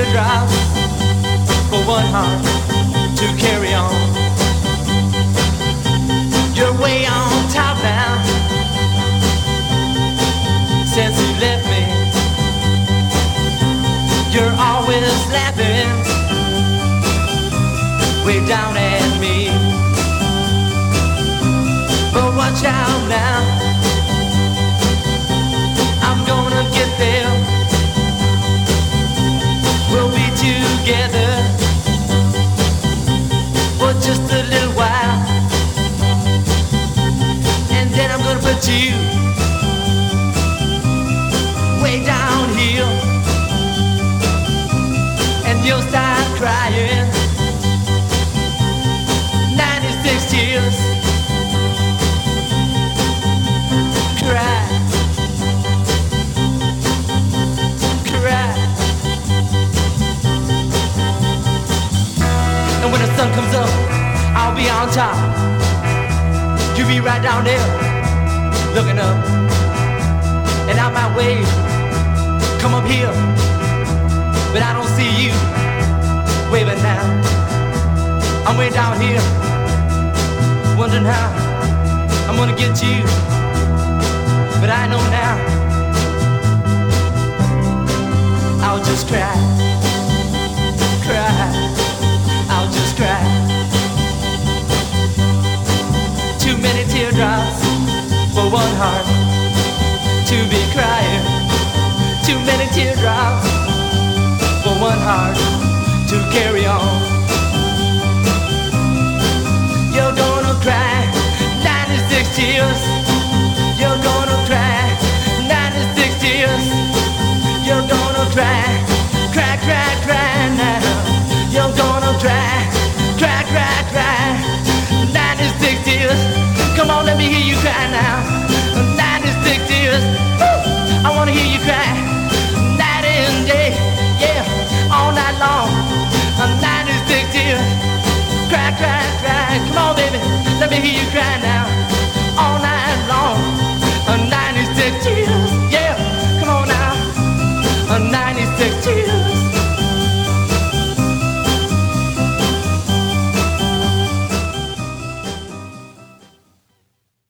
teardrops for one heart to carry on. You're way on top now since you left me. You're always laughing way down at me. But watch out now, I'm gonna get there. We'll be together for just a little while, and then I'm gonna put you way down here, and you'll start crying 96 tears. Cry, cry. And when the sun comes up, I'll be on top. You be right down there, looking up. And I might wave, come up here, but I don't see you waving now. I'm way down here, wondering how I'm gonna get you. But I know now, I'll just cry, cry, I'll just cry. Too many teardrops for one heart to be crying. Too many teardrops for one heart to carry on.